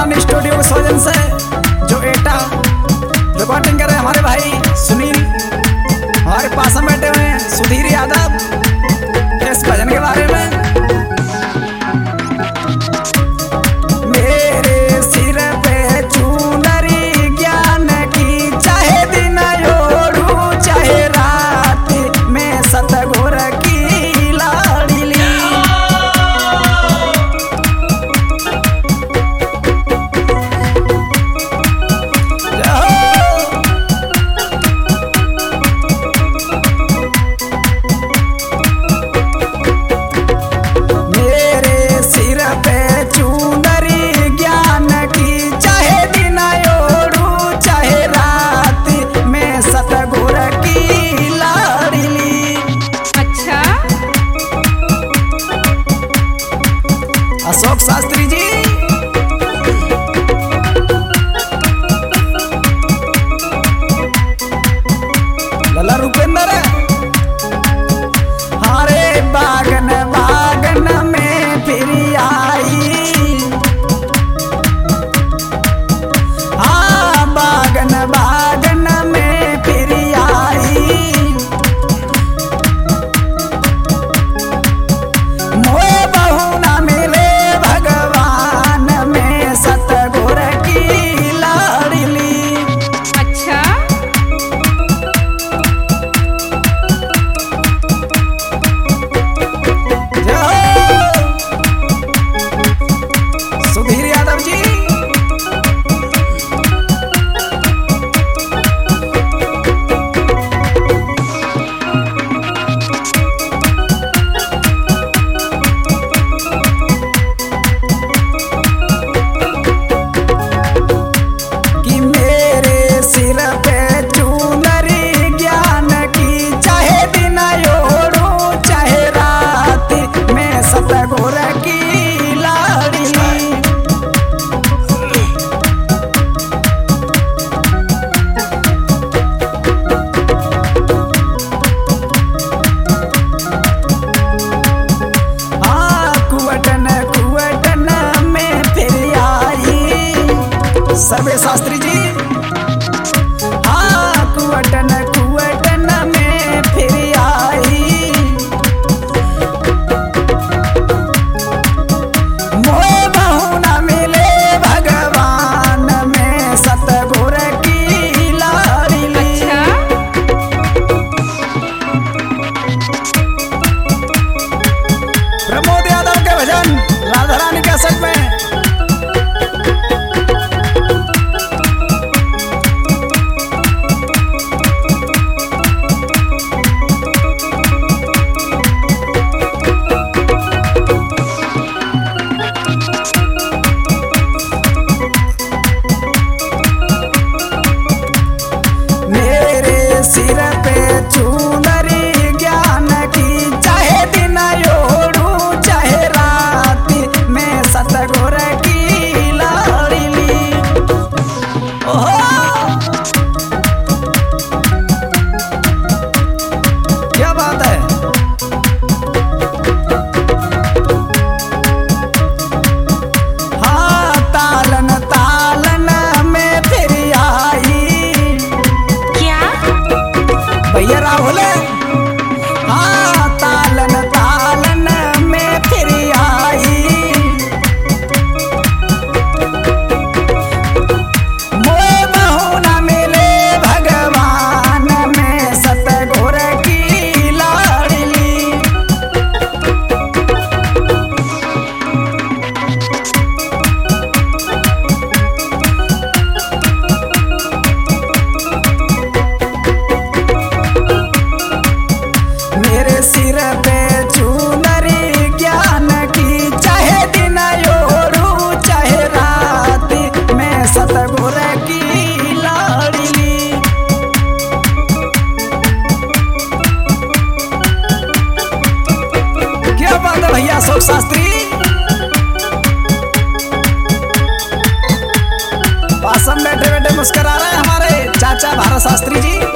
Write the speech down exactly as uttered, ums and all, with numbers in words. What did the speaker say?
राधरानी studio के सौजन से जो एटा रिकॉर्डिंग कर रहे हमारे भाई सुनील, हमारे पास में बैठे हुए हैं सुधीर यादव, इस भजन के बारे में। मेरे सिर पे चुनरी ज्ञान की, चाहे दिन ओढ़ू चाहे रात में सतगुर की लाडली। अशोक शास्त्री जी, लला रुपेंद्र, हरे बागन बागन में फिर आई, हाँ बागन बागन में फिर आई। मोए बहू ना मिले सर्वे शास्त्री जी, हाँ कुवटन कुवटन में फिर आई। मोए बहू ना मिले भगवान में सतगुर की लाडली। प्रमोद यादव के भजन राधारानी के सच में। सिर पे चुनरी ज्ञान की, चाहे दिन ओढ़ू चाहे रात में सतगुर की लाडली। ओहो क्या बात है। हाँ तालन तालन में फिर आई। भैया राहुल, हाँ तालन तालन में फिर आई। मोए बहू ना मिले भगवान में सतगुर की लाडली। मेरे सिर पे चुनरी ज्ञान की, चाहे दिन ओढ़ू चाहे रात में सतगुर की लाडली। क्या बात है भैया अशोक शास्त्री, पास में बैठे बैठे मुस्कुरा रहे हैं हमारे चाचा भारत शास्त्री जी।